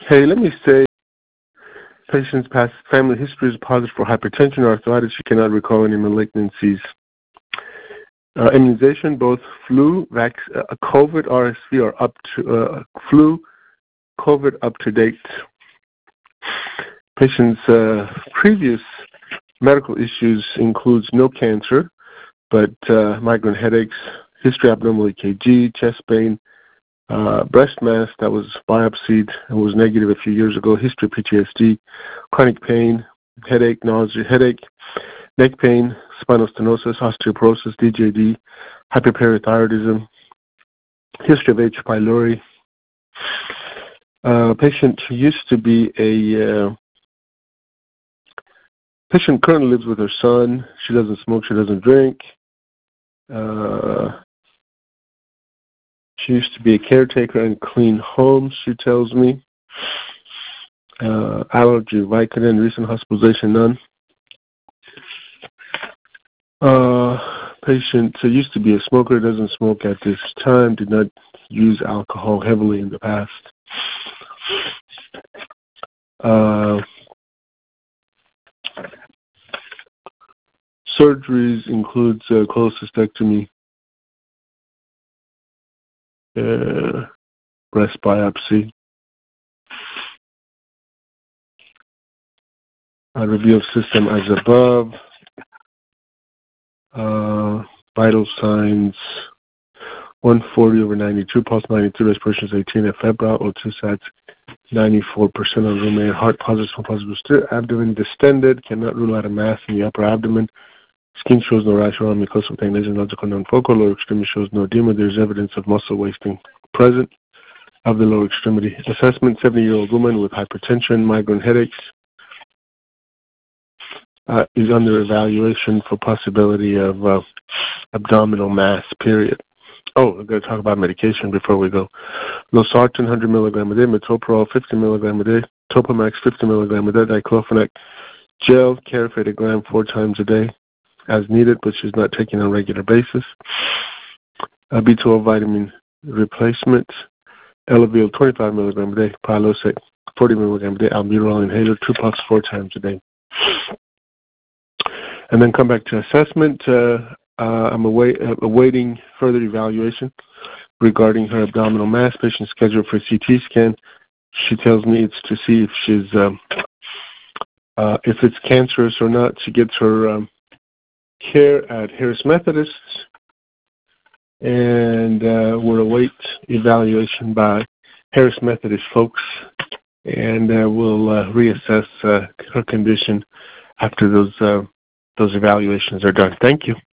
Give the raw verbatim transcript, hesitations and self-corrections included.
Hey, let me say, patient's past family history is positive for hypertension or arthritis. She cannot recall any malignancies. Uh, immunization, both flu, vac- uh, COVID, R S V are up to uh, flu, COVID up to date. Patient's uh, previous medical issues includes no cancer, but uh, migraine headaches, history abnormal E K G, chest pain, uh, breast mass that was biopsied and was negative a few years ago, history of P T S D, chronic pain, headache, nausea, headache, neck pain, spinal stenosis, osteoporosis, D J D, hyperparathyroidism, history of H. pylori. Uh, patient used to be a uh, patient currently lives with her son. She doesn't smoke. She doesn't drink. Uh, she used to be a caretaker and clean homes, she tells me. Uh, allergy, Vicodin, recent hospitalization, none. Uh, patient uh, used to be a smoker, doesn't smoke at this time, did not use alcohol heavily in the past. Uh, surgeries includes uh, cholecystectomy, uh, breast biopsy, a review of system as above, uh, vital signs, one forty over ninety-two, pulse ninety-two, respiration is eighteen, F febrile, O two sats ninety-four percent on room, heart positive, small positive stir, abdomen distended, cannot rule out a mass in the upper abdomen. Skin shows no rash around mucosal with lesion, logical non-focal. Lower extremity shows no edema. There's evidence of muscle wasting present of the lower extremity. Assessment, seventy-year-old woman with hypertension, migraine headaches, uh, is under evaluation for possibility of uh, abdominal mass, period. Oh, I'm going to talk about medication before we go. Losartan, one hundred milligrams a day, metoprolol, fifty milligrams a day, Topamax, fifty milligrams a day, diclofenac gel, Carafate a gram four times a day as needed, but she's not taking on a regular basis. Uh, B twelve vitamin replacement, Elavil, twenty-five milligrams a day, Prilosec, forty milligrams a day, albuterol inhaler, two puffs four times a day. And then come back to assessment. Uh, uh, I'm await, uh, awaiting further evaluation regarding her abdominal mass. Patient scheduled for a C T scan. She tells me it's to see if she's um, uh, if it's cancerous or not. She gets her um, care at Harris Methodist, and uh, we'll await evaluation by Harris Methodist folks, and uh, we'll uh, reassess uh, her condition after those uh, those evaluations are done. Thank you.